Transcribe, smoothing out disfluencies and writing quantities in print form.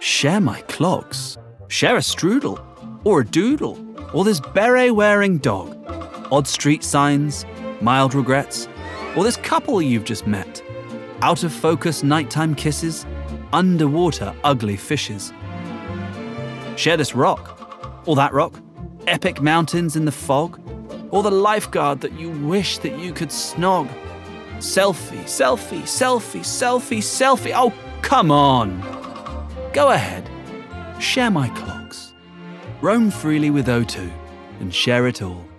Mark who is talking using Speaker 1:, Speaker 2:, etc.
Speaker 1: Share my clogs. Share a strudel, or a doodle, or this beret-wearing dog. Odd street signs, mild regrets, or this couple you've just met. Out of focus nighttime kisses, underwater ugly fishes. Share this rock, or that rock, epic mountains in the fog, or the lifeguard that you wish that you could snog. Selfie, selfie, selfie, selfie, selfie. Oh, come on. Go ahead, share my clogs. Roam freely with O2 and share it all.